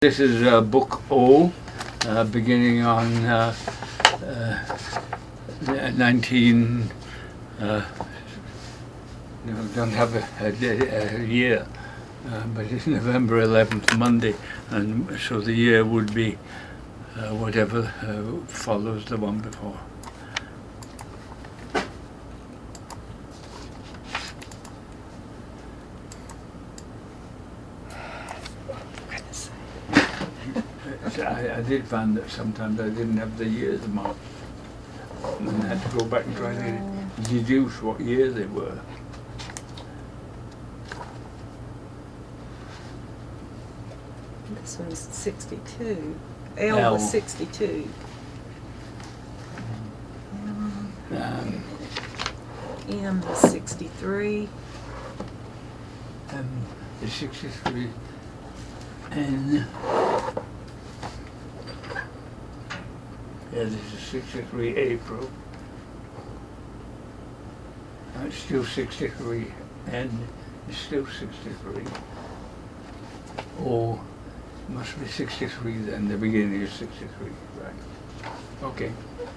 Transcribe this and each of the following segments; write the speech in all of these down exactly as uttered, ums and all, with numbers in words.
This is uh, Book O, uh, beginning on uh, uh, nineteen. Uh, no, don't have a, a, a year, uh, but it's November eleventh, Monday, and so the year would be uh, whatever uh, follows the one before. I, I did find that sometimes I didn't have the years marked, and I had to go back and try to deduce what year they were. This one's sixty-two. L, L. was sixty-two. Um, M was sixty-three. um, it's sixty-three, and yeah, this is sixty-three April. Uh, it's still sixty-three, and it's still sixty-three. Oh, must be sixty-three then. The beginning is sixty-three, right? Okay.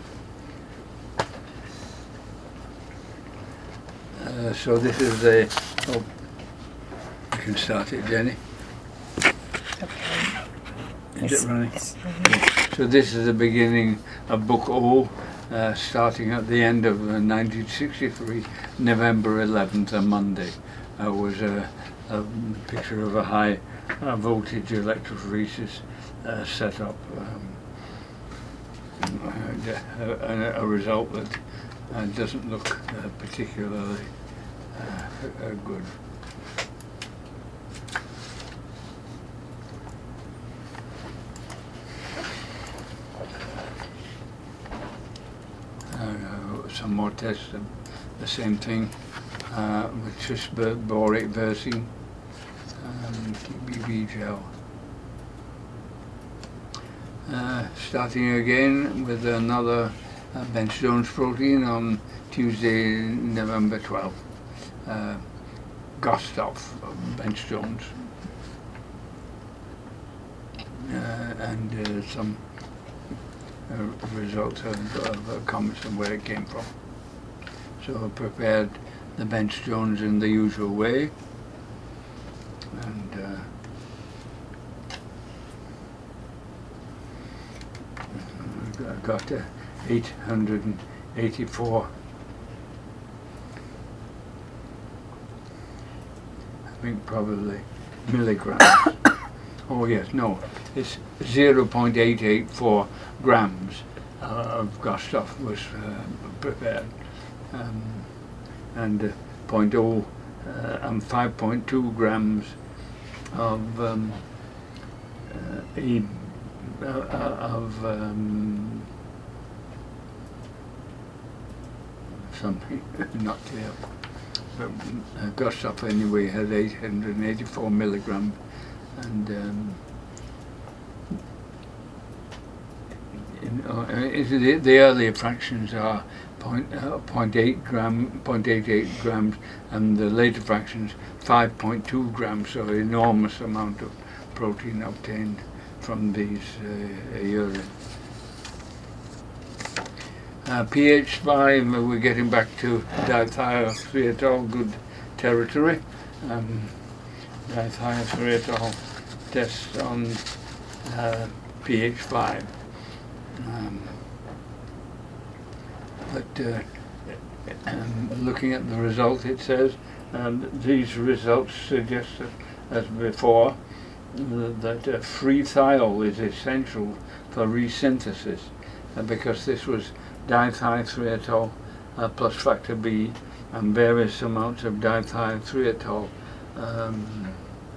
Uh, so this is the. Oh, you can start it, Jenny. Okay. Is It's- it running? it's running. So this is the beginning of Book O, uh, starting at the end of uh, nineteen sixty-three, November eleventh, a Monday. Uh, was a, a picture of a high uh, voltage electrophoresis uh, set up. Um, uh, a, a result that uh, doesn't look uh, particularly uh, uh, good. Uh, some more tests, um, the same thing uh, with just borate versing, um, T B B gel. Uh, starting again with another uh, bench Jones protein on Tuesday, November twelfth. Uh, Gostov, bench Jones. Uh, and uh, some uh, results of, of uh, comments on where it came from. So I prepared the bench Jones in the usual way, and uh, I got uh, eight hundred eighty-four. I think probably milligrams. Oh yes, no, it's zero point eight eight four grams uh, of Gostov was uh, prepared, um, and uh, zero point zero uh, and five point two grams of um, uh, e, uh, of um, something not clear. But uh, Gostov anyway had eight hundred eighty-four milligrams. And um, in, uh, the, the earlier fractions are point, uh, point eight gram, point eight eight grams, and the later fractions five point two grams. So an enormous amount of protein obtained from these uh, urine. Uh, pH five, uh, we're getting back to dithiazolidine, good territory. Um, dithiazolidine test on uh, pH five. Um, but uh, um, looking at the result, it says um, these results suggest that, as before, uh, that uh, free thiol is essential for resynthesis, uh, because this was dithiazolidine uh, plus factor B and various amounts of dithiazolidine. Um,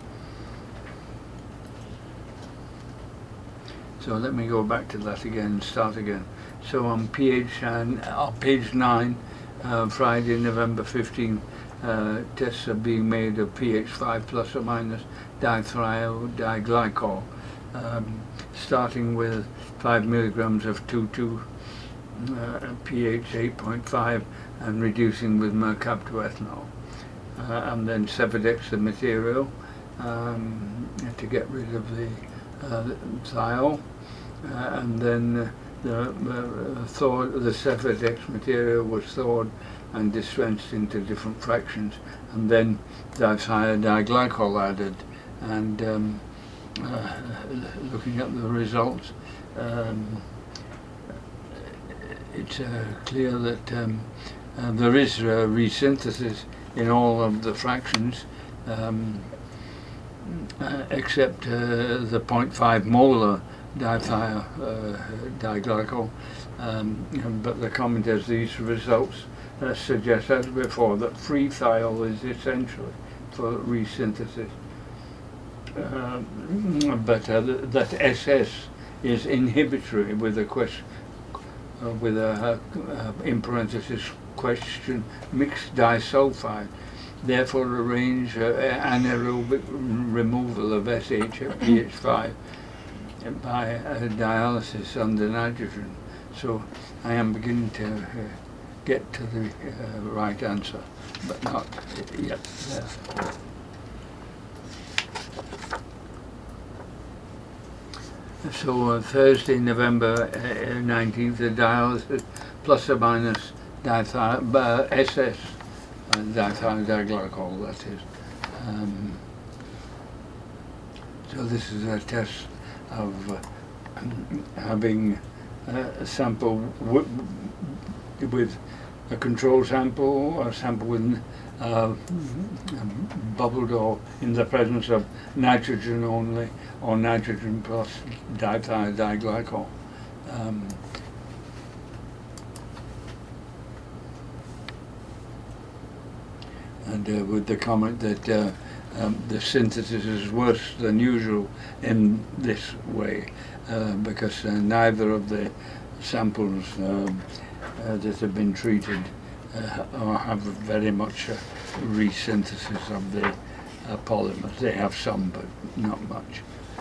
So let me go back to that again and start again. So on page, uh, on page nine, uh, Friday, November fifteenth, uh, tests are being made of pH five plus or minus dithiol diglycol, um, starting with five milligrams of two two, uh, pH eight point five, and reducing with mercaptoethanol. Uh, and then Cevidex, the material, um, to get rid of the uh, thiol, uh, and then uh, the uh, thawed, the Cefadex material was thawed and dispensed into different fractions, and then dithioglycol added. And um, uh, looking at the results, um, it's uh, clear that um, uh, there is uh, resynthesis in all of the fractions, um, uh, except uh, the zero point five molar dithioglycol. Um, but the comment is these results uh, suggest, as before, that free thiol is essential for resynthesis. Uh, but uh, th that S S is inhibitory with a question, uh, with a uh, in parenthesis question mixed disulfide. Therefore, arrange uh, anaerobic removal of S H at pH five by uh, dialysis under nitrogen. So I am beginning to uh, get to the uh, right answer, but not yet there. So uh, Thursday, November uh, nineteenth, the dialysis plus or minus dithiol, uh, S S, uh, dithioglycol, that is. Um, so this is a test of uh, having uh, a sample w with a control sample, a sample with uh, bubbled or in the presence of nitrogen only, or nitrogen plus dithioglycol. Um, and uh, with the comment that uh, um, the synthesis is worse than usual in this way, uh, because uh, neither of the samples um, uh, that have been treated uh, have very much uh, resynthesis of the uh, polymers. They have some, but not much.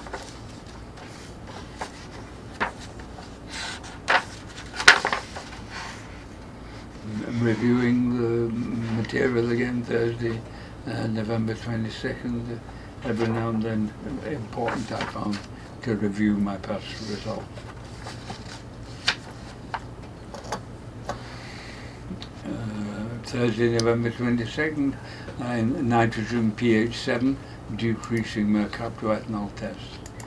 Reviewing the material again Thursday, uh, November twenty-second. Every now and then, important I found to review my past results. Thursday, November twenty-second, uh, nitrogen pH seven, decreasing mercaptoethanol test.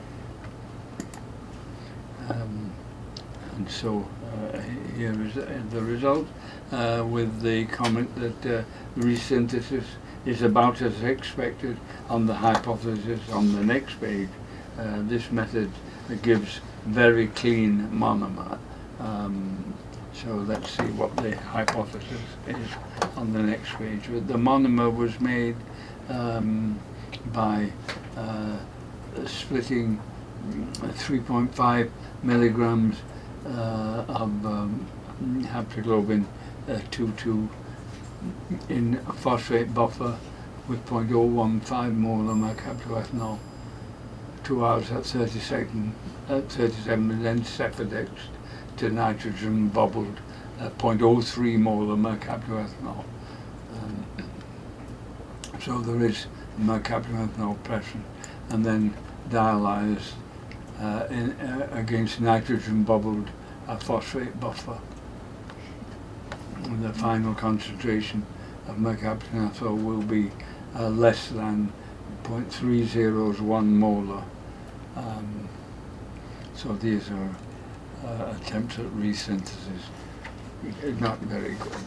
Um, and so uh, here is the result, uh, with the comment that uh, resynthesis is about as expected on the hypothesis on the next page. Uh, this method gives very clean monomer. Um, So let's see what the hypothesis is on the next page. The monomer was made um, by uh, splitting three point five milligrams uh, of um, haptoglobin uh, two two in a phosphate buffer with zero point zero one five molar mercaptoethanol, two hours at thirty seconds, at thirty-seven, and then Cefadex to nitrogen bubbled uh, zero point zero three molar mercaptoethanol. Um, so there is mercaptoethanol present, and then dialyzed uh, in, uh, against nitrogen bubbled uh, phosphate buffer. And the final concentration of mercaptoethanol will be uh, less than zero point three zero one molar. Um, so these are Uh, attempts at resynthesis, not very good.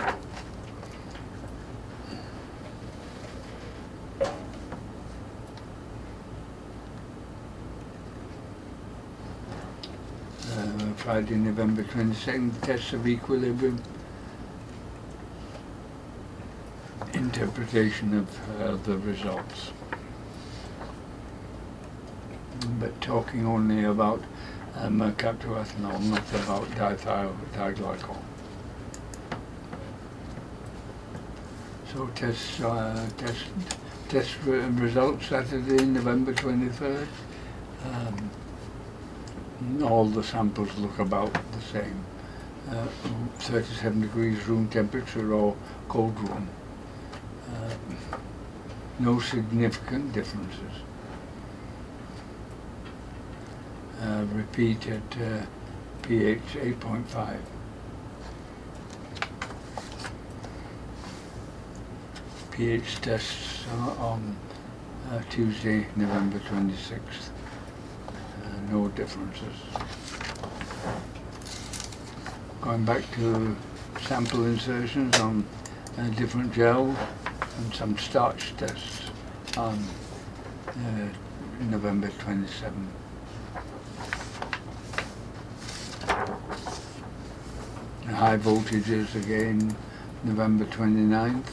Uh, Friday, November twenty-second, tests of equilibrium. Interpretation of uh, the results. But talking only about uh, mercaptoethanol, not about dithioglycol. So test, uh, test, test re results Saturday, November twenty-third. Um, all the samples look about the same. Uh, thirty-seven degrees room temperature or cold room. Uh, no significant differences. uh, repeat at uh, pH eight point five. pH tests are on uh, Tuesday, November twenty-sixth. Uh, no differences. Going back to sample insertions on uh, different gels and some starch tests on uh, November twenty-seventh. High voltages again November twenty-ninth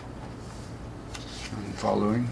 and following.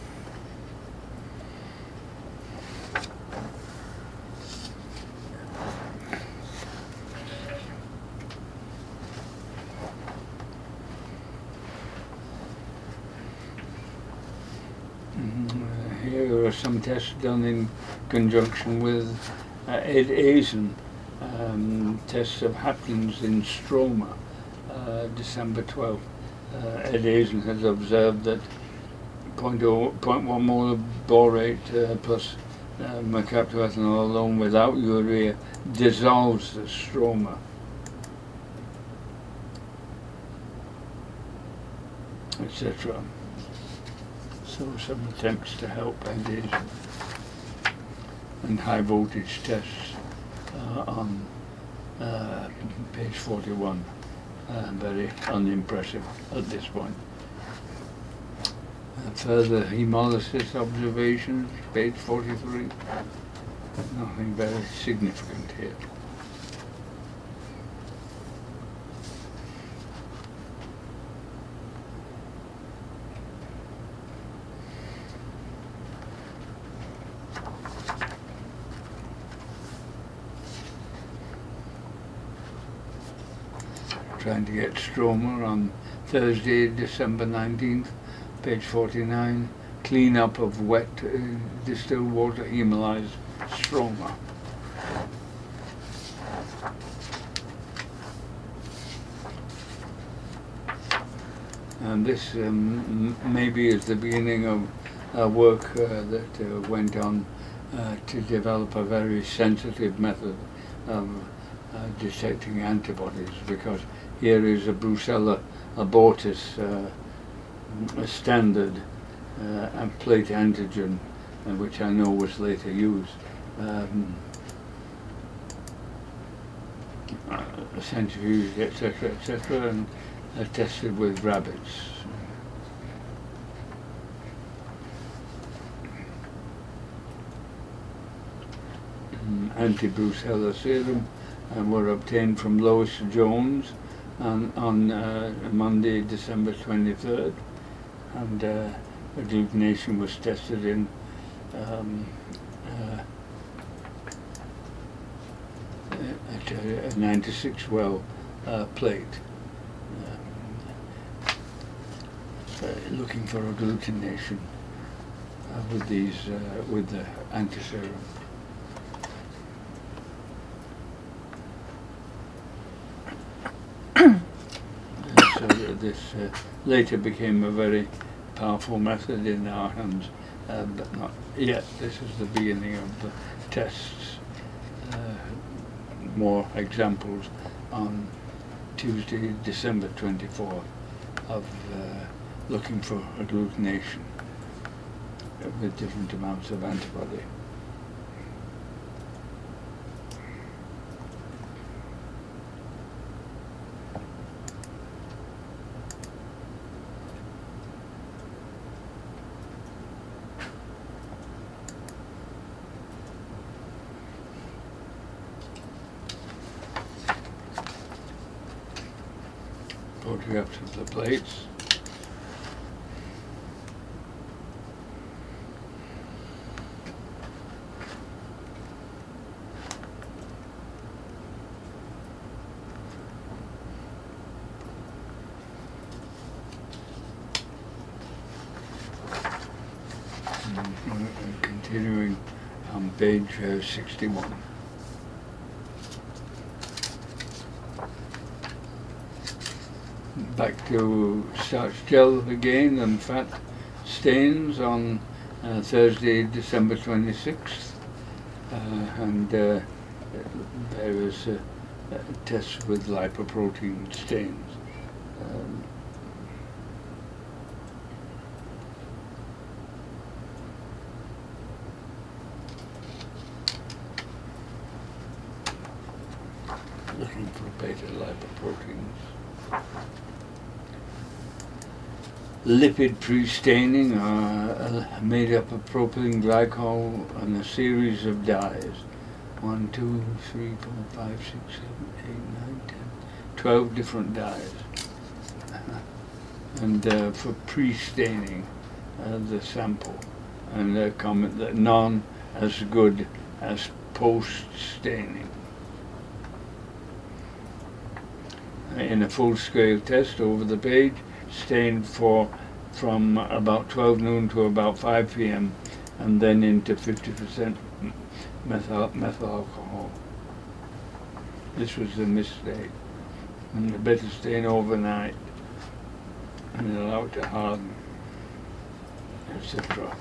Mm, here are some tests done in conjunction with uh, Ed Azen. Um, tests of haptens in stroma, uh, December twelfth. Uh, Ed Azen has observed that zero point one molar borate uh, plus uh, mercaptoethanol alone without urea dissolves the stroma. et cetera. So some attempts to help Ed Azen. And high voltage tests uh, on uh, page forty-one. Uh, very unimpressive at this point. Uh, further hemolysis observations, page forty-three. Nothing very significant here. Trying to get stroma on Thursday, December nineteenth, page forty-nine. Clean up of wet uh, distilled water hemolyzed stroma. And this um, maybe is the beginning of uh, work uh, that uh, went on uh, to develop a very sensitive method of uh, detecting antibodies, because here is a Brucella abortus, uh, a standard uh, and plate antigen, uh, which I know was later used, um, uh, centrifuged, et cetera, et cetera, and uh, tested with rabbits. Anti-Brucella serum uh, were obtained from Lois Jones on, on uh, Monday, December twenty-third, and uh, agglutination was tested in um, uh, at a, a ninety-six well uh, plate, um, uh, looking for agglutination uh, with these uh, with the antiserum. So this uh, later became a very powerful method in our hands, uh, but not yet. This is the beginning of the tests. Uh, more examples on Tuesday, December twenty-fourth, of uh, looking for agglutination with different amounts of antibody. Photographs of the plates. And continuing on page uh, sixty-one. Back to starch gel again and fat stains on uh, Thursday, December twenty-sixth, uh, and uh, various uh, uh, tests with lipoprotein stains. Um, looking for beta lipoproteins. Lipid pre-staining are uh, made up of propylene glycol and a series of dyes. One, two, three, four, five, six, seven, eight, nine, ten, twelve different dyes. And uh, for pre-staining uh, the sample, and they comment that none as good as post-staining. In a full-scale test over the page, stained for from about twelve noon to about five p m and then into fifty percent methyl, methyl alcohol. This was the mistake. And you better stain overnight and allow it to harden, et cetera.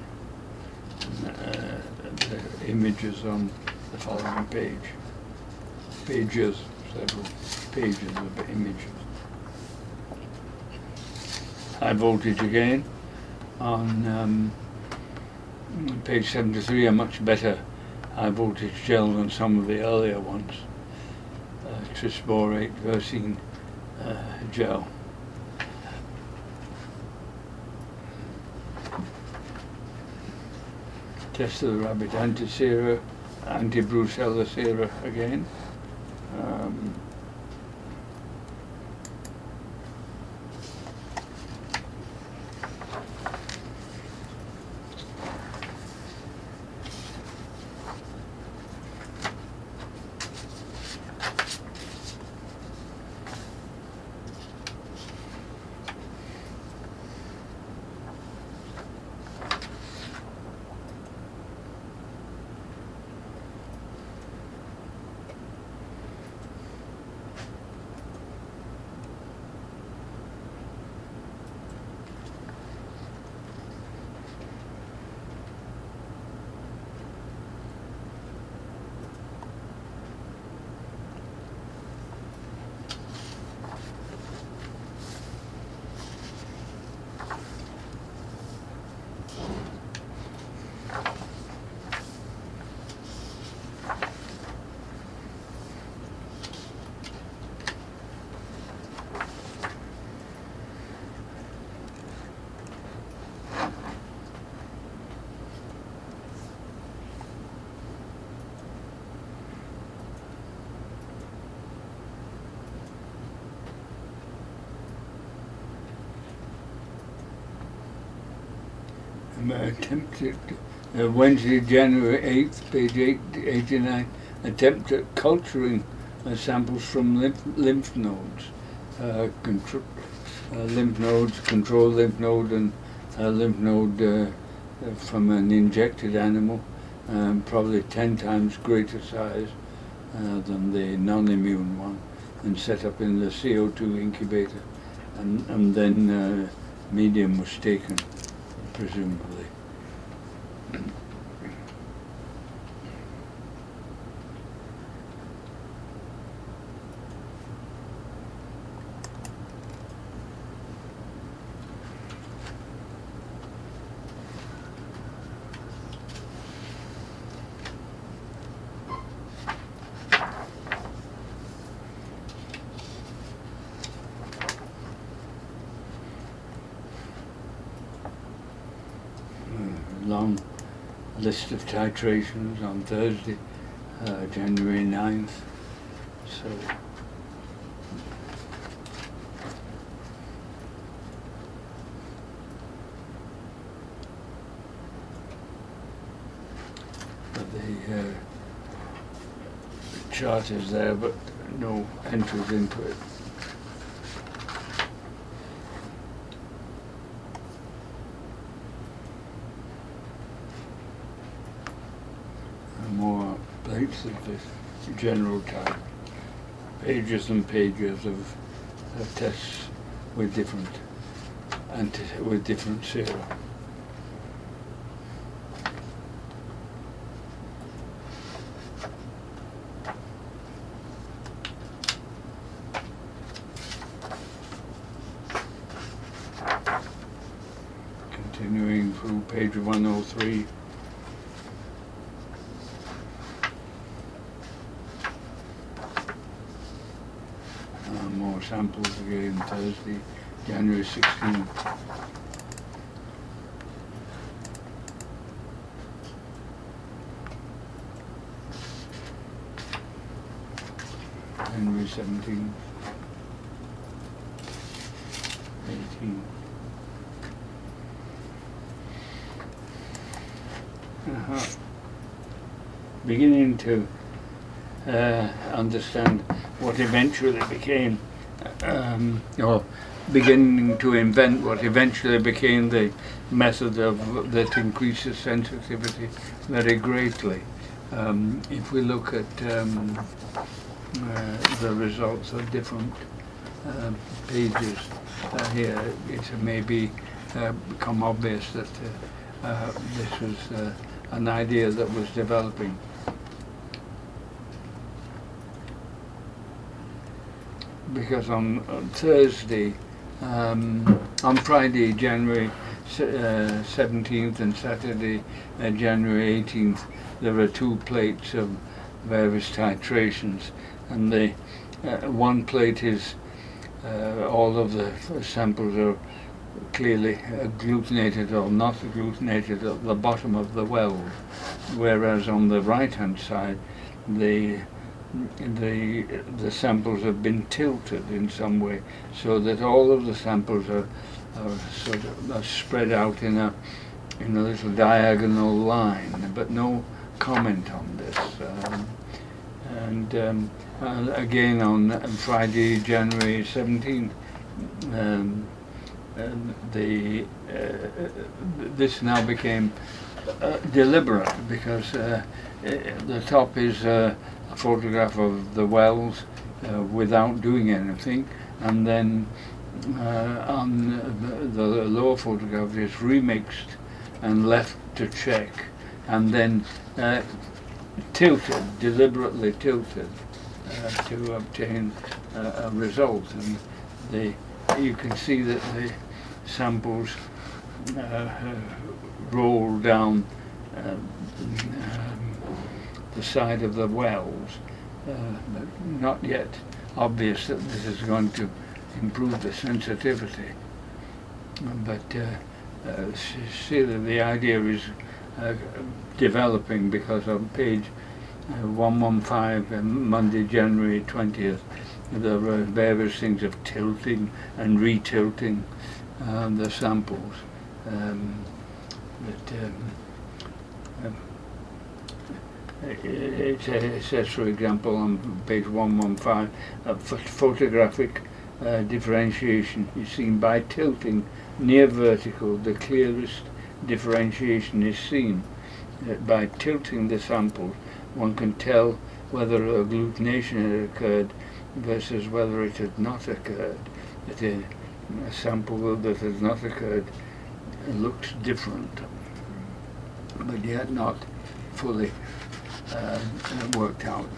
Uh, the images on the following page. Pages, several pages of images. High voltage again on um, page seventy-three, a much better high voltage gel than some of the earlier ones. Uh, trisborate versine uh, gel. Test of the rabbit anti-sera, anti-brucella sera again. Um, um, attempted uh, Wednesday, January eighth, page eight, eighty-nine, attempt at culturing uh, samples from lymph, lymph nodes, uh, contr uh, lymph nodes, control lymph node, and uh, lymph node uh, uh, from an injected animal, um, probably ten times greater size uh, than the non-immune one, and set up in the C O two incubator, and, and then uh, medium was taken, presumably. Long list of titrations on Thursday, uh, January ninth. So but the, uh, the chart is there, but no entries into it. More plates of this general type, pages and pages of uh, tests with different anti with different sera. page one oh three. Uh, more samples again, Thursday, January sixteenth. January seventeenth. eighteen. Uh-huh. Beginning to uh, understand what eventually became, um, or beginning to invent what eventually became the method of that increases sensitivity very greatly. Um, if we look at um, uh, the results of different uh, pages uh, here, it may be uh, become obvious that uh, uh, this was uh, an idea that was developing. Because on, on Thursday, um, on Friday, January uh, seventeenth, and Saturday, uh, January eighteenth, there were two plates of various titrations, and the uh, one plate is uh, all of the samples are clearly agglutinated or not agglutinated at the bottom of the well, whereas on the right hand side the the the samples have been tilted in some way, so that all of the samples are, are sort of are spread out in a in a little diagonal line, but no comment on this. Um, and um, uh, again on Friday, January seventeenth, um, um, the uh, this now became uh, deliberate, because uh, the top is uh, a photograph of the wells uh, without doing anything, and then uh, on the, the lower photograph is remixed and left to check, and then uh, tilted, deliberately tilted, uh, to obtain uh, a result. And the you can see that the samples uh, roll down uh, um, the side of the wells. Uh, not yet obvious that this is going to improve the sensitivity, but uh, uh, see that the idea is uh, developing, because on page uh, one fifteen, uh, Monday, January twentieth, there were various things of tilting and retilting um, the samples. Um, but, um, um, it, it, it says, for example, on page one fifteen, uh, photographic uh, differentiation is seen by tilting near vertical. The clearest differentiation is seen. Uh, by tilting the samples, one can tell whether agglutination had occurred versus whether it had not occurred. That a, a sample that has not occurred looks different, but yet not fully uh, worked out.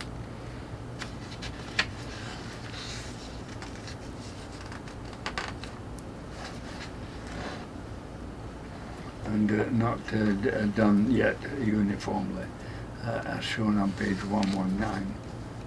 And uh, not uh, d uh, done yet uniformly, uh, as shown on page one nineteen.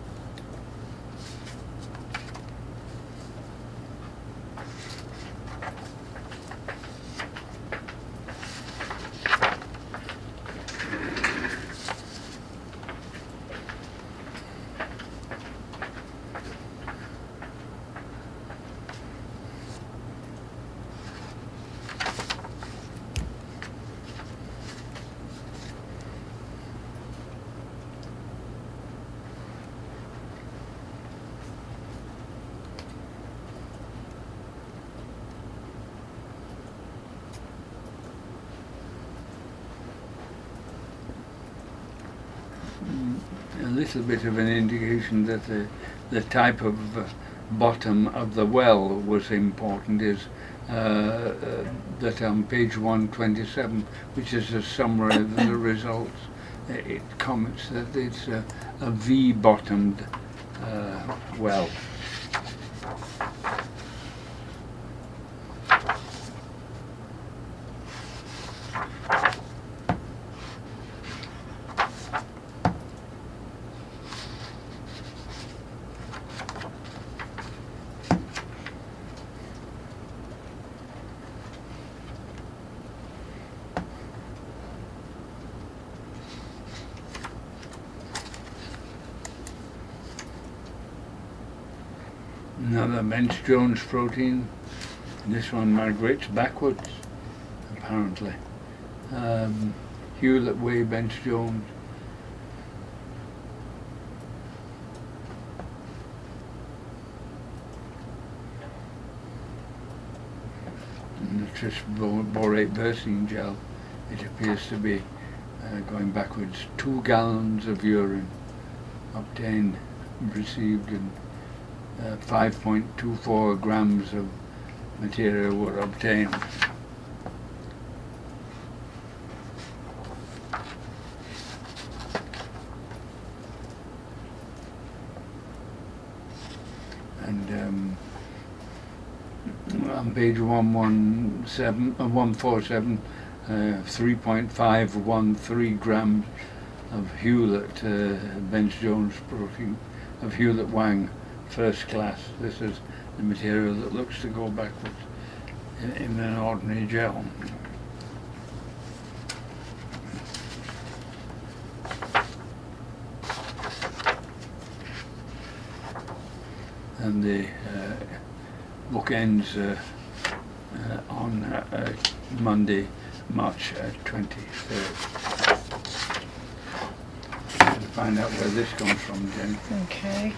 A little bit of an indication that the, the type of uh, bottom of the well was important is uh, uh, that on page one twenty-seven, which is a summary of the results, it comments that it's a, a V-bottomed uh, well. Another Bench Jones protein. This one migrates backwards, apparently. Um, Hewlett Way Bench Jones. Nitrous borate versine gel. It appears to be uh, going backwards. Two gallons of urine obtained, received, and uh, five point two four grams of material were obtained. And um, on page one one seven, uh, one forty-seven, uh, three point five one three grams of Hewlett uh, Bench Jones protein, of Hewlett Wang first class. This is the material that looks to go backwards in, in an ordinary gel. And the uh, book ends uh, uh, on uh, uh, Monday, March uh, twenty-third. To find out where this comes from, Jen. Okay.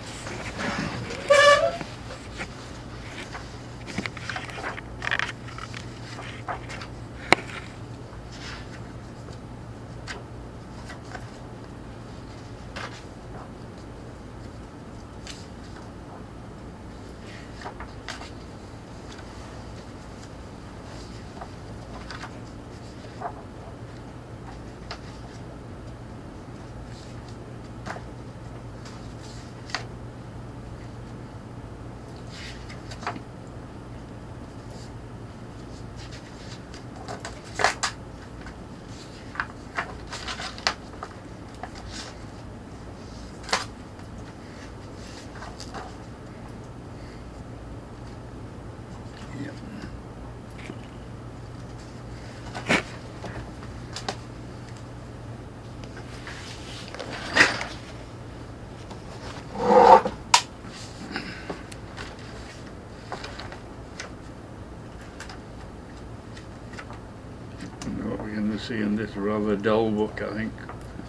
What we're going to see in this rather dull book, I think.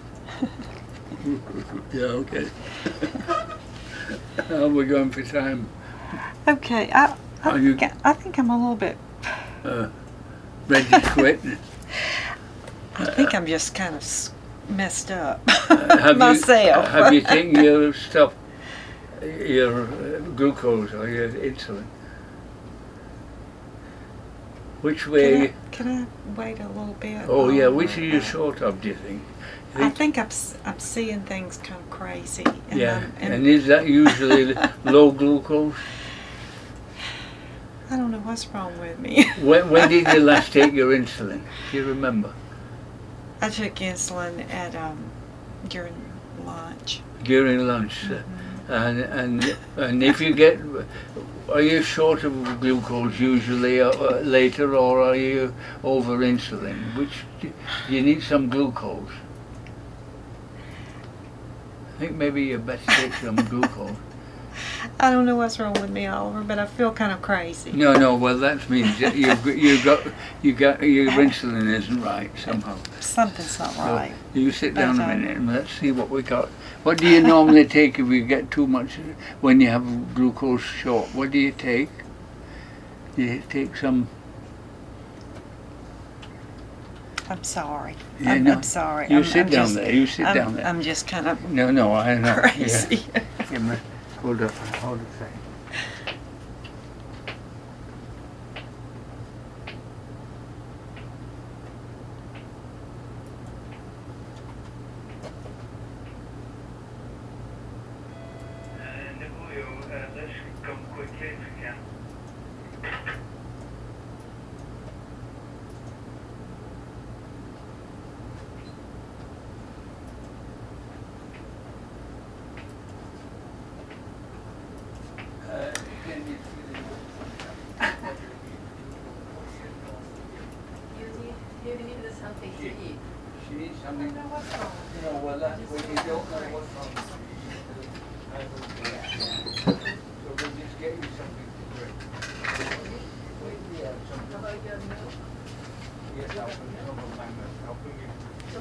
Yeah, okay. How are we going for time? Okay, I, I, Are you- think, I think I'm a little bit, Uh, ready to quit? I think I'm just kind of s- messed up Uh, have myself. You, have you taken your stuff, your uh, glucose or your insulin? Which Can way? I, can I wait a little bit? Oh yeah, Or, which are you uh, short of? Do you think? You I think- think I'm, s- I'm seeing things kind of crazy. And yeah, I'm- and, and is that usually low glucose? I don't know what's wrong with me. When, when did you last take your insulin? Do you remember? I took insulin at um during lunch. During lunch, uh, Mm-hmm. and and and if you get, are you short of glucose usually uh, uh, later, or are you over insulin? Which do you need some glucose? I think maybe you better take some glucose. I don't know what's wrong with me, Oliver, but I feel kind of crazy. No, no. Well, that means that you you got you got your insulin isn't right somehow. Something's not So right. you sit down But, a um, minute and let's see what we got. What do you normally take if you get too much when you have glucose short? What do you take? Do you take some? I'm sorry. Yeah, I'm, no. I'm sorry. You I'm, sit I'm down just, there. You sit I'm, down there. I'm just kind of No, no, I know. crazy. Yeah. Give me, hold up, hold a second. Let's come quickly if we can. Uh, can you- You need, you need something to eat. She needs I something. don't know what's wrong. You know, well, that's when you don't know what's wrong. So we'll just get you Yes, I'll bring some of mine. I'll bring you.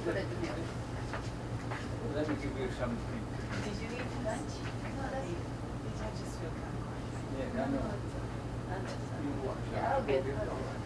Let me give you something. Did you eat lunch? No, that's. Yeah, I know. You watch that. Yeah, I'll get You'll it. all right.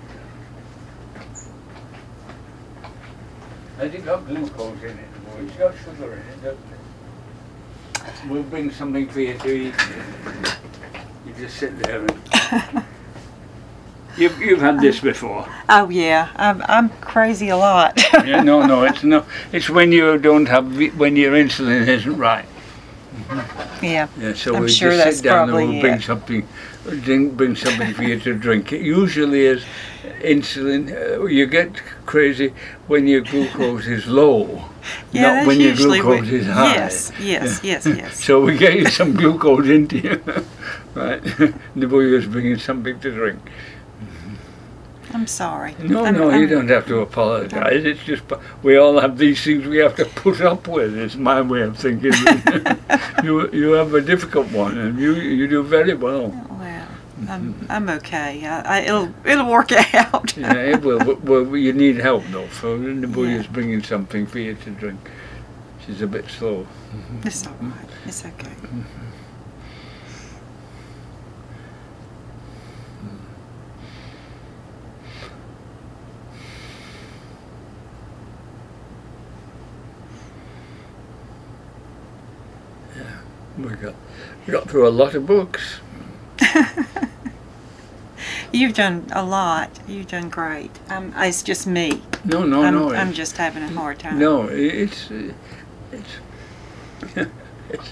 Has it got glucose in it? Or it's got sugar in it, doesn't it? We'll bring something for you to eat. You just sit there and... You've, you've had this before. Oh yeah, I'm I'm crazy a lot. Yeah, no, no, it's no. It's when you don't have, vi- when your insulin isn't right. Yeah. Yeah, so I'm we sure just that's sit down and probably we'll bring it. something, drink, bring something for you to drink. It usually is insulin. Uh, you get crazy when your glucose is low, Yeah, not that's when your usually glucose what- is high. Yes, yes, yes, yes. So we get you some glucose into you, right? The boy was bringing something to drink. I'm sorry. No, I'm- no, you I'm- don't have to apologise. It's just p- we all have these things we have to put up with. It's my way of thinking. you you have a difficult one, and you you do very well. Well, I'm I'm okay. I, I, it'll it'll work out. Yeah, it will. But, well, you need help though. So the boy Yeah. is bringing something for you to drink. She's a bit slow. It's all right. It's okay. We got we got through a lot of books. You've done a lot. You've done great. Um, it's just me. No, no, I'm, no. I'm it's- just having a hard time. No, it's uh, it's it's.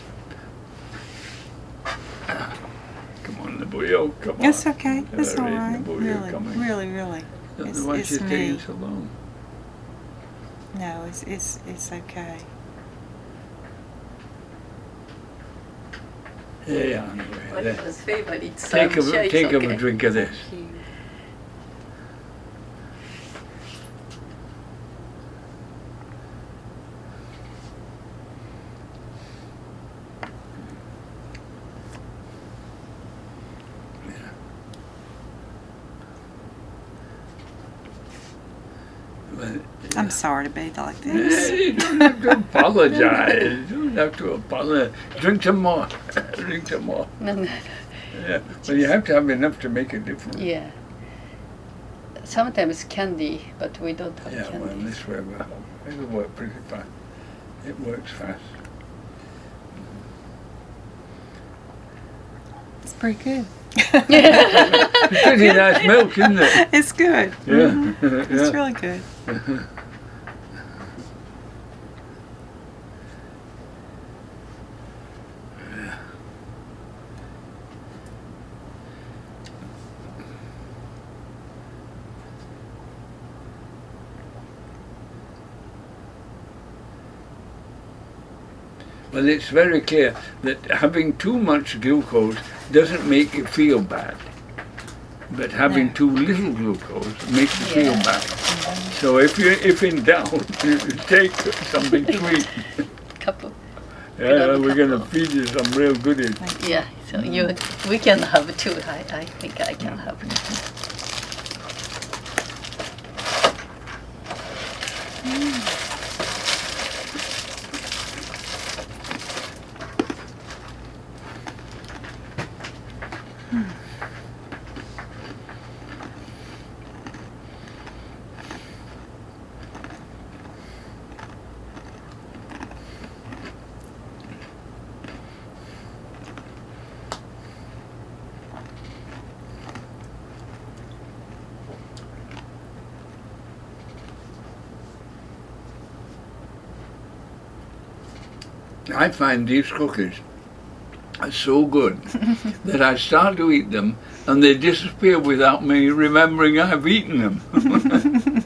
Come on, the boy. Oh, come on. It's okay. It's all All right, right. the boy, Really, coming. really, really. It's, Otherwise, it's she's taking me. so long. No, it's it's it's okay. Yeah, yeah. Anyway, What there. was favorite? It's Take um, a sure it's take okay. a drink of this. Thank you. Well, I'm sorry to be like yeah, this. you don't have to apologize. You don't have to apologize. Drink some more. Drink some more. No, no, no. Yeah. Well, you have to have enough to make a difference. Yeah. Sometimes candy, but we don't have Yeah, candy. well, this way will help. It'll work pretty fast. It works fast. It's pretty good. It's pretty nice milk, isn't it? It's good. Yeah. Mhm. It's Yeah. really good. Well, it's very clear that having too much glucose doesn't make you feel bad. But having No. too little glucose makes you feel Yeah. bad. So if you if in doubt, take something sweet. Couple. Yeah, we're gonna couple. feed you some real goodies. Yeah. So you, we can have two. I, I think I can have. I find these cookies are so good that I start to eat them and they disappear without me remembering I've eaten them.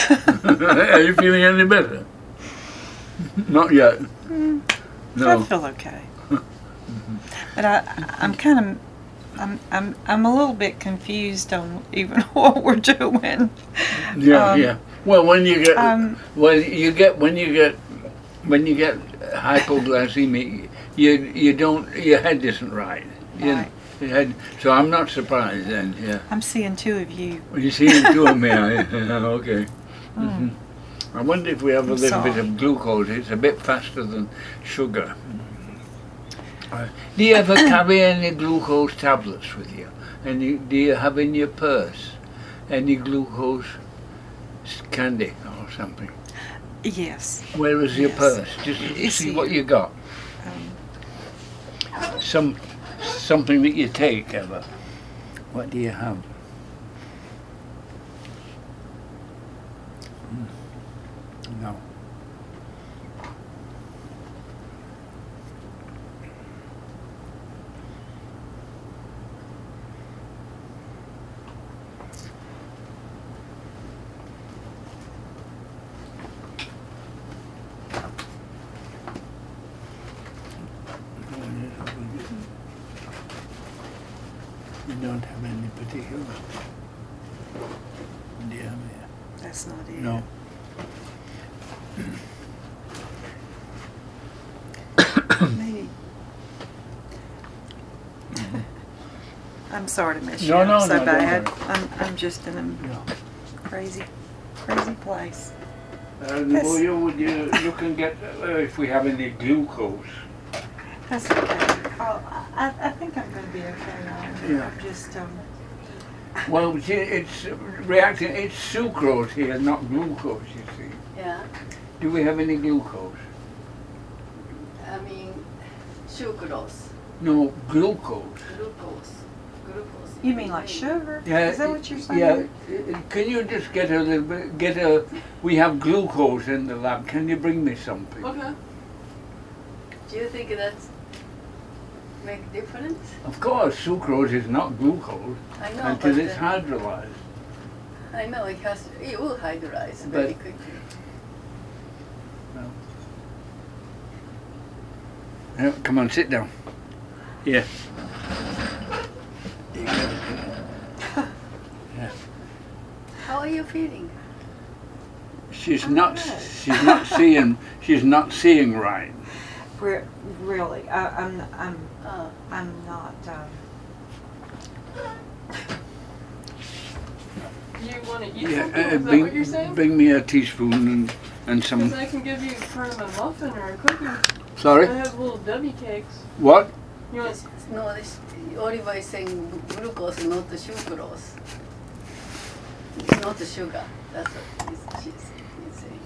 Are you feeling any better? Not yet. Mm, I No. feel okay. But I, I'm kind of, I'm, I'm, I'm a little bit confused on even what we're doing. Yeah, Um, yeah. Well, when you get, Um, when you get, when you get, when you get hypoglycemia, you you don't, your head isn't right. You Right. your head. So I'm not surprised then. Yeah. I'm seeing two of you. Well, you see two of me, are you? Okay. Mm. hmm I wonder if we have a I'm little bit sorry. of glucose. It's a bit faster than sugar. Uh, do you ever carry any glucose tablets with you? Any? Do you have in your purse any glucose s- candy or something? Yes. Where is your Yes. purse? Just It's see what here. you got. Um, Some something that you take ever. What do you have? Hmm. No. You don't have any particular. Do you have it? that's not it. No. Maybe. I'm sorry to mess you No, up no, so no, don't bad. worry. I'm, I'm just in a No. crazy, crazy place. Uh, Yes. well, you, you, you can get, uh, if we have any glucose. That's okay. Oh, I, I think I'm going to be okay now. Yeah. I'm just, um, Well, see, it's reacting, it's sucrose here, not glucose, you see. Yeah. Do we have any glucose? I mean, sucrose, No, glucose. glucose, glucose. you mean like sugar? Yeah. Is that what you're saying? Yeah. uh, Can you just get a little bit, get a, we have glucose in the lab. Can you bring me something? Okay. Do you think that's make difference? Of course, sucrose is not glucose I know, until but it's uh, hydrolyzed. I know it has. It will hydrolyze very But- quickly. Yeah, come on, sit down. Yeah. How are you feeling? She's I'm not. good. She's not seeing. She's not seeing right. Re- really, I, I'm, I'm, Uh, I'm not, um, You want to eat Yeah. something? Uh, Is that bring, what you're saying? bring me a teaspoon and and Because some. I can give you kind of a muffin or a cookie. I Sorry. have little Debbie cakes. What? You want? this, no, this, Oliver is saying glucose, not the sucrose. It's not the sugar. That's what he's, she's, he's saying.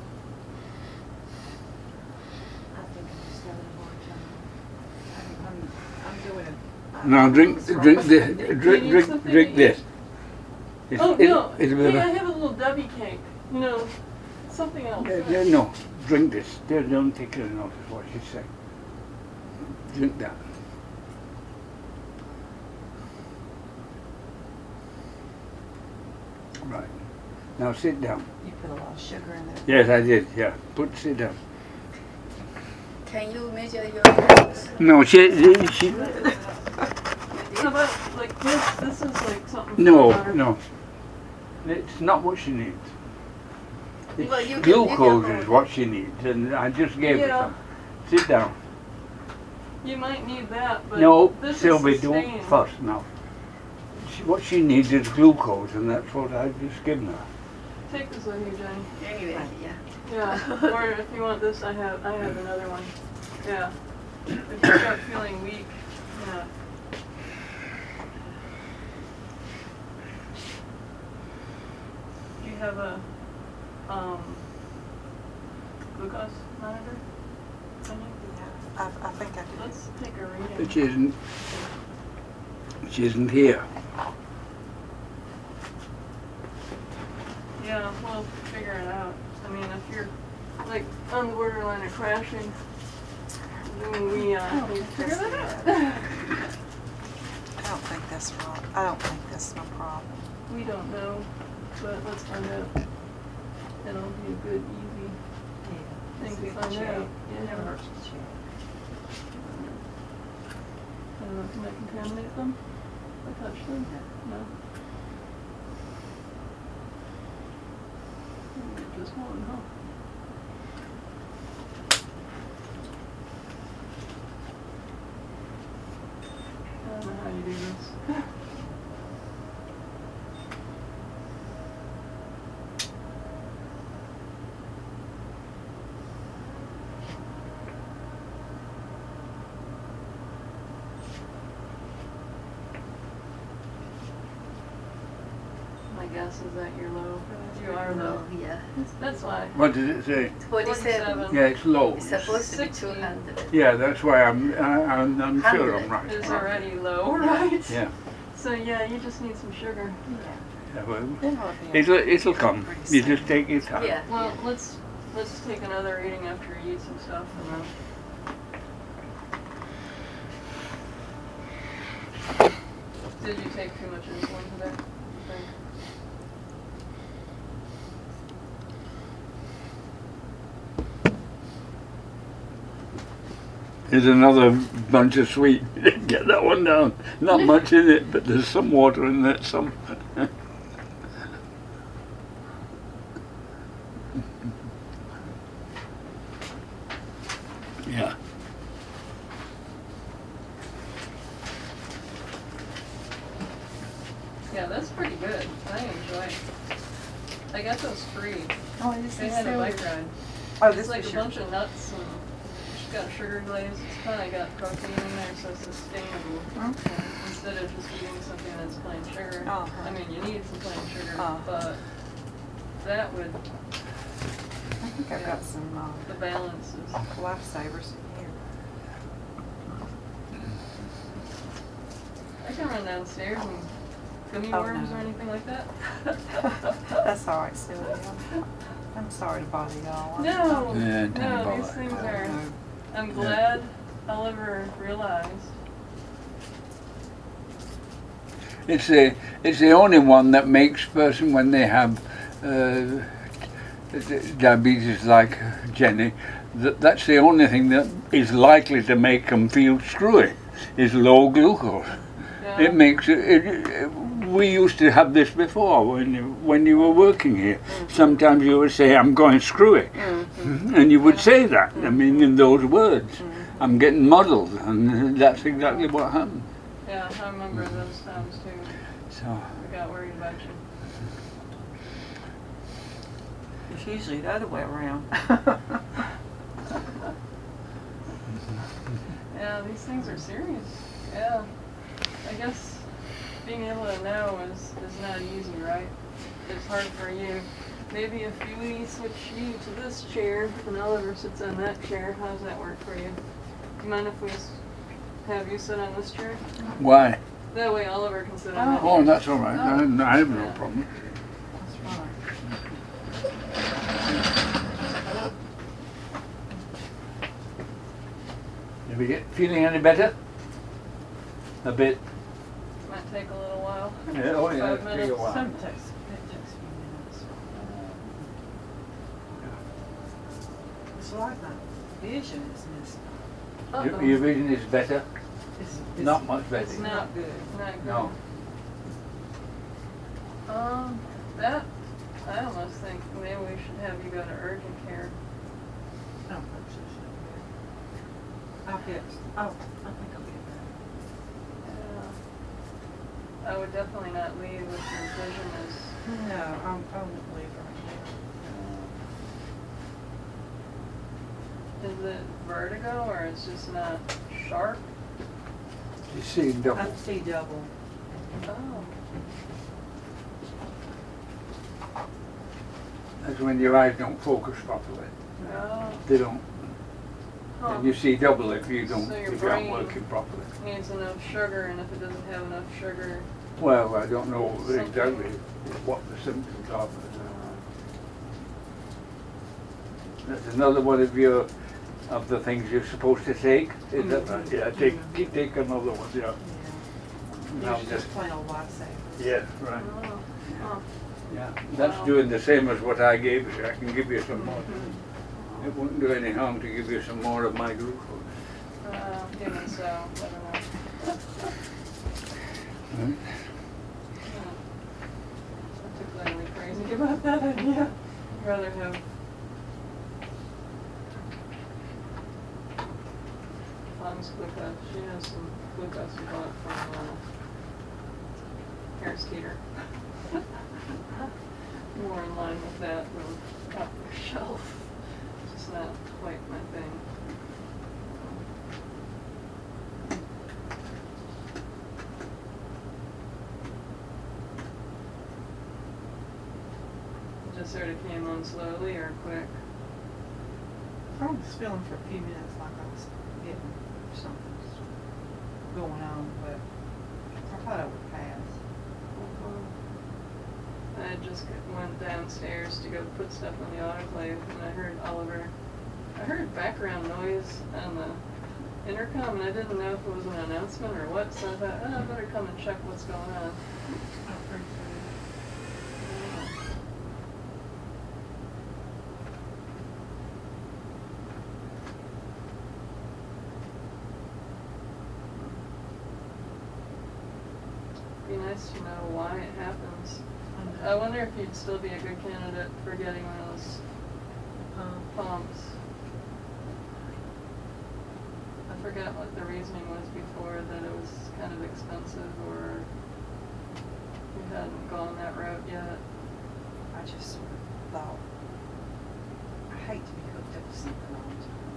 I think I'm just having a hard time. I'm, I'm, I'm doing it. Now drink, drink this. Drink, need drink, something drink to this. It's, Oh it- no! it's a bit Hey, of I a- have a little Debbie cake. You know, something else. Yeah, yeah, no, drink this. They don't take it notice what she's saying. Drink that. Right. Now sit down. You put a lot of sugar in there. Yes, I did. Yeah. Put sit down. Can you measure your glucose? No, she. she, she How about like this? This is like something. no, for her. no. It's not what she needs. It's Well, you can- you can glucose hold is it. what she needs, and I just gave her Yeah. some. Sit down. You might need that, but No, this Sylvie, is don't sustained. fuss now. She, what she needs is glucose, and that's what I've just given her. Take this with you, Jenny. Anyway, yeah. Yeah. Or if you want this, I have I have another one. Yeah. If you start feeling weak, yeah. Do you have a um glucose monitor? Jenny? Yeah, I, I think I do. Let's take a But reading. she isn't. She isn't here. Yeah, we'll figure it out. I mean, if you're like on the borderline of crashing, then we uh Oh, can figure that's that out. I don't think that's wrong. I don't think that's no problem. We don't know, but let's find out. It'll be a good, easy Yeah. thing to See, find check. out. Never Yeah. hurts to check. I don't know, can I contaminate them? If I touch them? No. Maybe just one, huh? I don't know how you do this. My guess is that you're low. You are low. Yeah. That's why. What does it say? forty-seven. Yeah, it's low. It's supposed to be sixty. two hundred. Yeah, that's why I'm, I, I'm, I'm sure I'm right. Is already low, right? Yeah. So yeah, you just need some sugar. Yeah, well, Then we'll be it'll, it'll come. You just take your time. Yeah. Well, let's let's take another reading after you eat some stuff, and then. Did you take too much insulin today? You think? Here's another bunch of sweet. Get that one down. Not much in it, but there's some water in it. Some. Yeah. Yeah, that's pretty good. I enjoy it. I got those free. Oh, this They is had a so. bike ride. Oh, It's this like was a your. bunch of nuts and it's got sugar glaze. It's kind of got protein in there, so it's sustainable. Okay. Instead of just eating something that's plain sugar. Uh-huh. I mean, you need some plain sugar, Uh-huh. but that would, I think I've got some the uh, balance is. lifesavers in here. I can run downstairs and gummy Oh, worms no. or anything like that. That's all right, Sylvia. I'm sorry to bother y'all. No, Yeah, don't no, bother. these things I are, don't know. I'm glad Oliver realized. It's the it's the only one that makes person when they have uh, diabetes like Jenny. That that's the only thing that is likely to make them feel screwy. Is low glucose. Yeah. It makes it, it, it. We used to have this before when you when you were working here. Sometimes you would say, "I'm going screwy," and you would say that. I mean, in those words, "I'm getting muddled," and that's exactly what happened. Yeah, I remember those times too. So. I got worried about you. It's usually the other way around. Yeah, these things are serious. Yeah. I guess being able to know is, is not easy, right? It's hard for you. Maybe if we switch you to this chair and Oliver sits on that chair, how does that work for you? Do you mind if we s- have you sit on this chair? Why? That way Oliver can sit on that Oh, chair. that's all right. I, I have no problem. That's right. Are we get, feeling any better? A bit. Might take a little while. Yeah, oh yeah, Five it'll take a minutes. while. Some takes, it takes a few minutes. It's like my vision is missed. Uh-oh. Your, your vision is better? It's, it's Not much better. It's not good. Not good. No. Um, that, I almost think maybe we should have you go to urgent care. I don't think so. I'll get, oh, I think I'll get Yeah. I would definitely not leave with your vision as, that. No, I'm, I won't leave right uh, is it vertigo or it's just not sharp? You see now. double. I see double. Oh. That's when your eyes don't focus properly. Oh. They don't. Huh. And you see double if you don't, So your if you aren't brain- working properly. Needs enough sugar, and if it doesn't have enough sugar, Well, I don't know Something- exactly what the symptoms are, but uh, that's another one of your, of the things you're supposed to take. Is that right? Yeah, take, keep take another one, yeah. Yeah. Now These are just, just plain old lifesavers. yeah, right. oh, huh. Yeah, that's Wow. doing the same as what I gave you. I can give you some more. Mhm. It wouldn't do any harm to give you some more of my glucose. Uh, even so, I don't know. Right. Not particularly crazy about that idea. I'd rather have Mom's glucose. She has some glucose we bought from uh, Harris Teeter. More in line with that than off the shelf. It's just not quite my thing. It just sort of came on slowly or quick. I was feeling for a few minutes like I was getting something going on, but I thought it would pass. I just got- went downstairs to go put stuff on the autoclave, and I heard Oliver. I heard background noise on the intercom, and I didn't know if it was an announcement or what, so I thought, oh, I better come and check what's going on. I appreciate Be nice to know why it happens. it. I wonder if you'd still be a good candidate for getting one of those Um, pumps. I forget what the reasoning was before, that it was kind of expensive, or we hadn't gone that route yet. I just sort of thought, I hate to be hooked up to something all the time.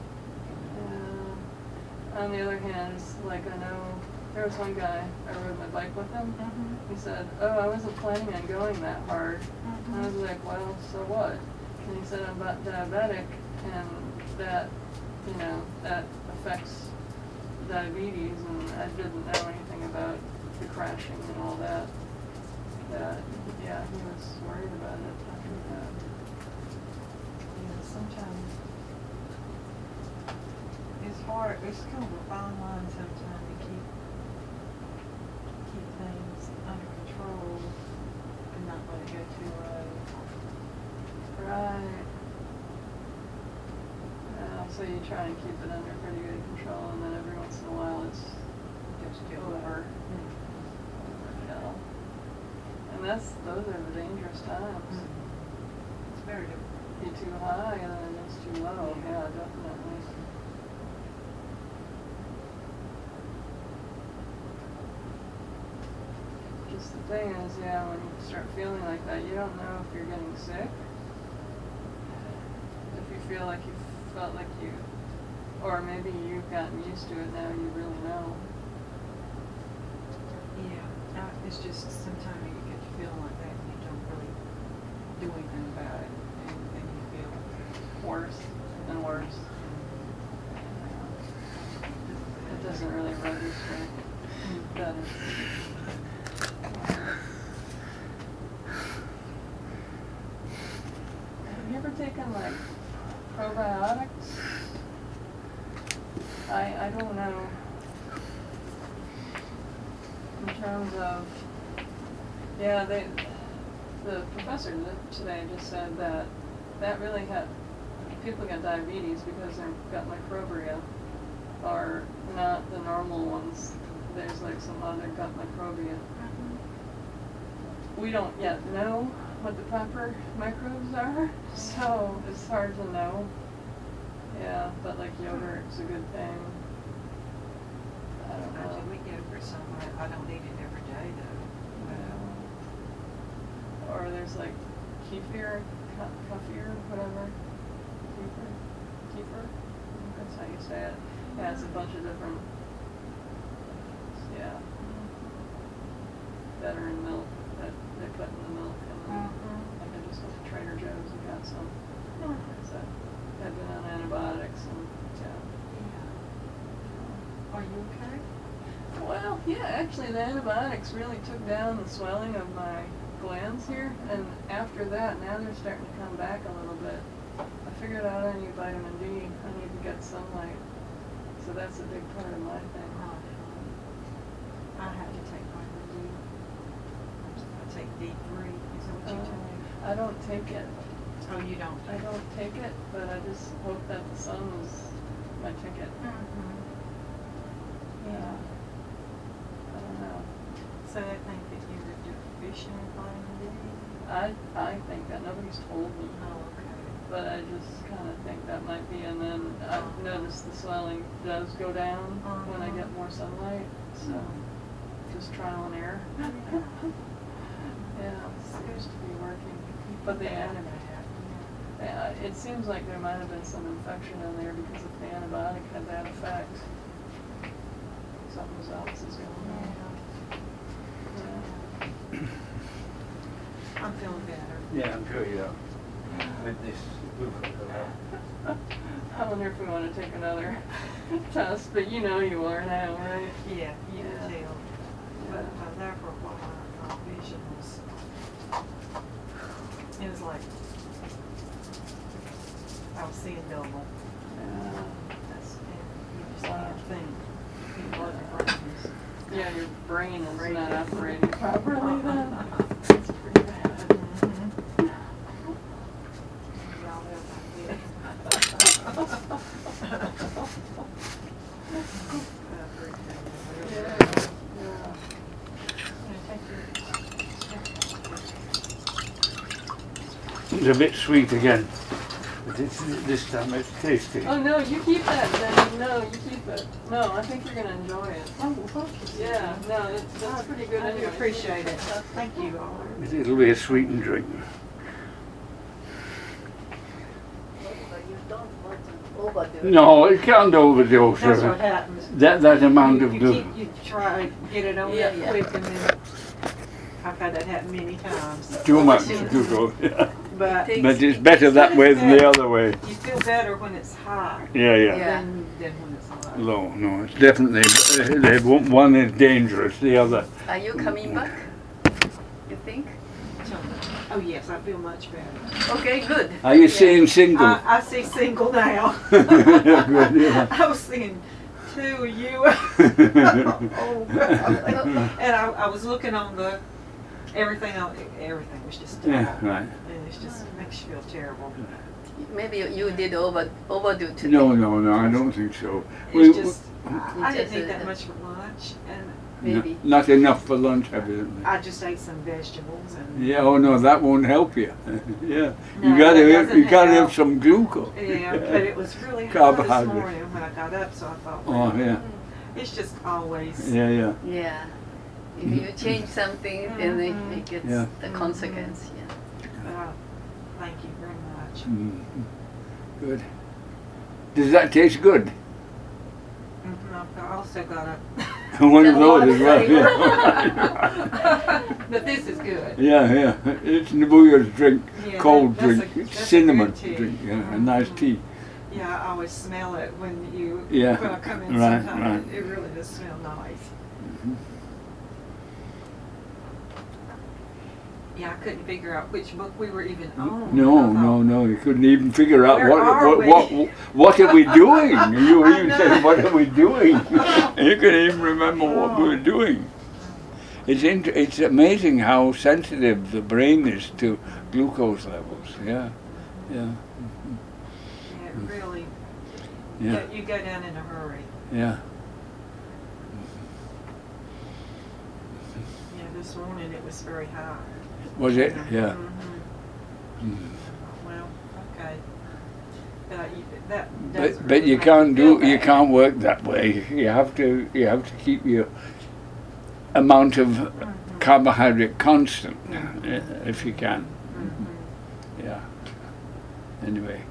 Yeah. On the other hand, it's like I know there was one guy, I rode my bike with him. Mm-hmm. He said, oh, I wasn't planning on going that hard. And I was like, well, so what? And he said, I'm about diabetic, and that, you know, that affects diabetes, and I didn't know anything about the crashing and all that. That, yeah, he was worried about it after that. Yeah, sometimes it's hard, it's kind of a fine line sometimes to keep, keep things under control and not let it go too low. Right. Yeah, so you try and keep it under pretty good control, and then every once in a while it's Just get over. Overkill. And that's, those are the dangerous times. It's very difficult. Be too high and then it's too low. Yeah, definitely. Just the thing is, yeah, when you start feeling like that, you don't know if you're getting sick. If you feel like you felt like you, or maybe you've gotten used to it now, you really know. Yeah, uh, it's just sometimes you get to feeling like that and you don't really do anything about it, and, and you feel Worse and worse. It doesn't really register that it's. Have you ever taken like probiotics? I I don't know. In terms of, yeah, they, the professor today just said that that really had, people get diabetes because their gut microbia are not the normal ones. There's like some other gut microbia. We don't yet know what the proper microbes are, so it's hard to know. Yeah, but like yogurt's a good thing. I don't I know. do eat yogurt somewhere. I don't eat it every day though. Or there's like kefir, ka- kefir, whatever. Kefir, kefir. That's how you say it. Yeah, it's a bunch of different. Yeah. That are in milk that they put in the milk, and then like I just went to Trader Joe's and got some. So I've been on antibiotics and yeah. Are you okay? Well, yeah, actually the antibiotics really took down the swelling of my glands here, and after that, now they're starting to come back a little bit. I figured out I need vitamin D, I need to get sunlight, so that's a big part of my thing. I have to take vitamin D. I take D three. Is that what you Uh, told me? I don't take it. Oh, you don't? I don't take it, but I just hope that the sun was my ticket. Mm-hmm. Yeah. I don't know. So they think that you were deficient in vitamin D? I I think that nobody's told me, Oh, okay. but I just kind of think that might be. And then I've noticed the swelling does go down when I get more sunlight. So just trial and error. Yeah, it seems to be working. But the an- yeah, it seems like there might have been some infection in there because if the antibiotic had that effect, something else is going on. Yeah. I'm feeling better. Yeah, I'm sure you are. With this glucose level. I wonder if we want to take another test, but you know you are now, right? Yeah, you Yeah. can tell. But I was there for a while, my vision was, it was like, I was seeing double. Yeah. That's, and you just can't think. You blood your brain is. Yeah, your brain is Brain not is- operating properly then. That's pretty bad. Mhm. Y'all have that big. I appreciate it. Yeah, yeah. Gonna take your- It's a bit sweet again, but this, this time it's tasty. Oh no, you keep that then. No, you keep it. No, I think you're gonna enjoy it. Oh, well, thank you. Yeah, no, it's, that's pretty good I do anyway. appreciate it. Thank you all. It'll be a sweetened drink. But you don't want to overdo it. No, it can't overdose. That's of what it. happens. That that amount You- of you glu- keep- You try to get it on Yeah, that yeah. quick and then, I've had that happen many times. too much glucose. Yeah. But Take- But it's better that way than the other way. you feel better when it's high Yeah, yeah. Yeah. than, than when it's low. Low, no, it's definitely, they, one is dangerous, the other. Are you coming back? You think? Oh, yes, I feel much better. Okay, good. Are you Yeah. seeing single? I, I see single now. Good, yeah. I was seeing two of you. Oh, God. And I, I was looking on the, everything on, everything was just Yeah, terrible. right. And it's just, makes you feel terrible. Maybe you, you did over overdo today. No, no, no, I don't think so. It's We- just, I, I didn't just, eat uh, that much for lunch, and Maybe. n- Not enough for lunch, evidently. I just ate some vegetables and. Yeah, oh no, that won't help you. Yeah, No, you gotta, that have, doesn't you gotta have help. some glucose. Yeah, but it was really hot this Carbohydrate. morning when I got up, so I thought, Oh, well, yeah, it's just always. yeah, yeah. Yeah. If you change something, then it, it gets Yeah. the consequence. Yeah. But I, thank you very much. Mm, good. Does that taste good? Mhm, I've also got a. One of Got a lot those of as well. flavor. Yeah, But this is good. yeah, yeah. It's Nabuya's drink, Yeah, cold that- that's drink, a- it's that's a cinnamon good tea. drink, yeah, a nice Mhm. tea. Yeah, I always smell it when you Yeah, when I come in. right, sometimes right. It, it really does smell nice. Mhm. Yeah, I couldn't figure out which book we were even on. No, I thought, no, no. You couldn't even figure out Where what are what, we? what what are we doing? You I even know. said, "What are we doing?" You couldn't even remember what we were doing. It's int- it's amazing how sensitive the brain is to glucose levels. Yeah, yeah, Yeah, it really. yeah, You go down in a hurry. yeah. Yeah, this morning it was very high. Was it? Yeah. Mhm. Mm. Well, okay. But, I, that, that's But but you really can't make me do feel you bad. can't work that way. You have to you have to keep your amount of Mhm. carbohydrate constant Mhm. uh, if you can. Mhm. Yeah. Anyway,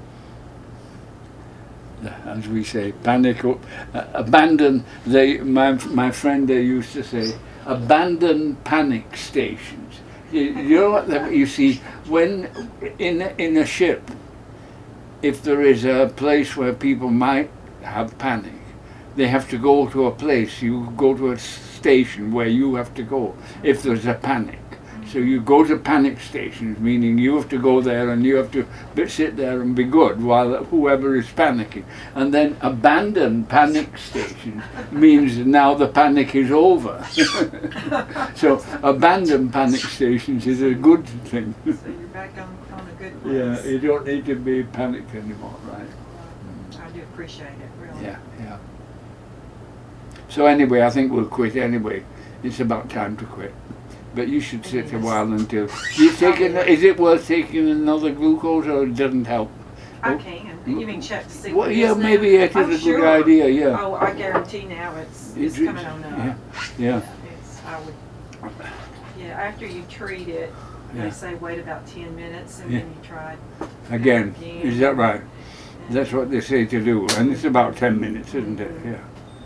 as we say, panic, o- uh, abandon. They, my my friend, they used to say, abandon panic stations. You, you know what? the- You see, when in a, in a ship, if there is a place where people might have panic, they have to go to a place. You go to a station where you have to go if there's a panic. So you go to panic stations, meaning you have to go there and you have to be, sit there and be good while whoever is panicking. And then abandon panic stations means now the panic is over. So abandon panic stations is a good thing. So you're back on, on a good place. Yeah, you don't need to be panicked anymore, right? I do appreciate it, really. Yeah, yeah. So anyway, I think we'll quit anyway. It's about time to quit. But you should sit a Yes. while until you take an, is it worth taking another glucose or it doesn't help? I Oh. can. You mean check to see Well, what it yeah, is now? maybe it is Oh, a good sure. idea, yeah. Oh, I guarantee now it's, it's It- coming on up. Yeah, yeah. It's, I would, yeah, after you treat it, Yeah. they say wait about ten minutes and Yeah. then you try. Again, Again. is that right? and- That's what they say to do, and it's about ten minutes, isn't it? Yeah.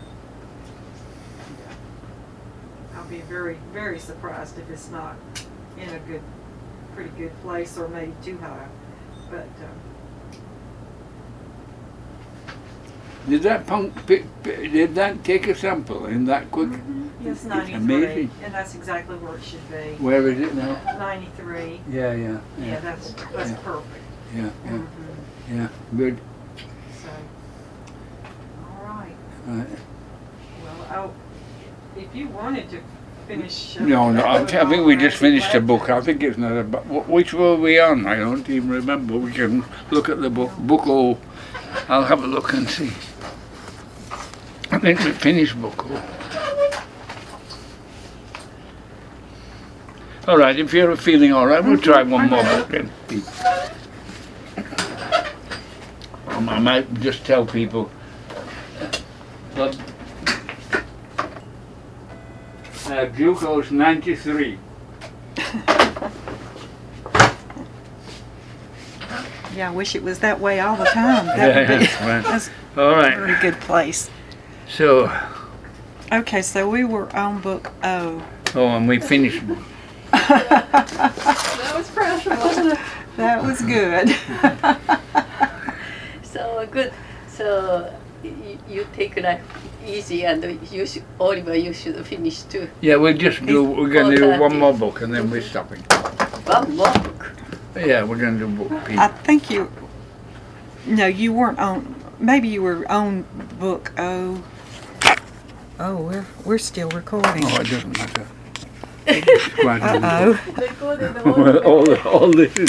I'll be very, very surprised if it's not in a good, pretty good place or maybe too high. But, um, Did that pump, pi- pi- did that take a sample in that quick? yes, It's ninety-three, amazing. and that's exactly where it should be. Where is it now? ninety-three, Yeah, yeah, yeah, yeah, that's, that's Yeah. perfect. yeah, yeah, Mhm. yeah. Good. So, all right. Right. Well, I'll, if you wanted to finish. uh, No, no. I, with I think all we that, just I'd be finished a glad book. to. I think it's not a. bu- wh- Which were we on? I don't even remember. We can look at the book. Book O. I'll have a look and see. I think we finished book O. All right. If you're feeling all right, we'll try one more book then. Um, I might just tell people. But, uh, glucose ninety-three. Yeah, I wish it was that way all the time. That would be, Yeah, right. that's All a right. very good place. So, Okay, so we were on book O. oh, and we finished. That was pressure, wasn't it? That was good. So good. So you, you take like easy, and you should, Oliver, you should finish too. Yeah, we'll just do. We're going to do one more book and then we're stopping. One more book. Yeah, we're going to do book P. I think you. No, you weren't on. Maybe you were on book O. Oh, we're we're still recording. Oh, it doesn't matter. It's quite a Uh oh. Recorded the Well, all, all this is